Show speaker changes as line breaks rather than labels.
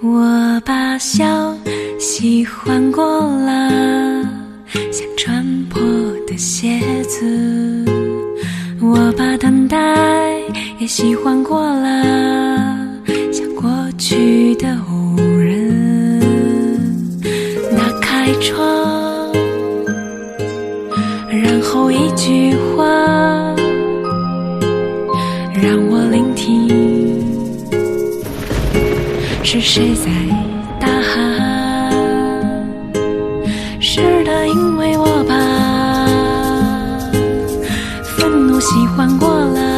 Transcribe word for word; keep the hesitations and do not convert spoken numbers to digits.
我把笑喜欢过了，像穿破的鞋子。我把等待也喜欢过了，像过去的无人。打开窗，然后一句话让我聆听，是谁在大喊？是的，因为我把愤怒喜欢过了，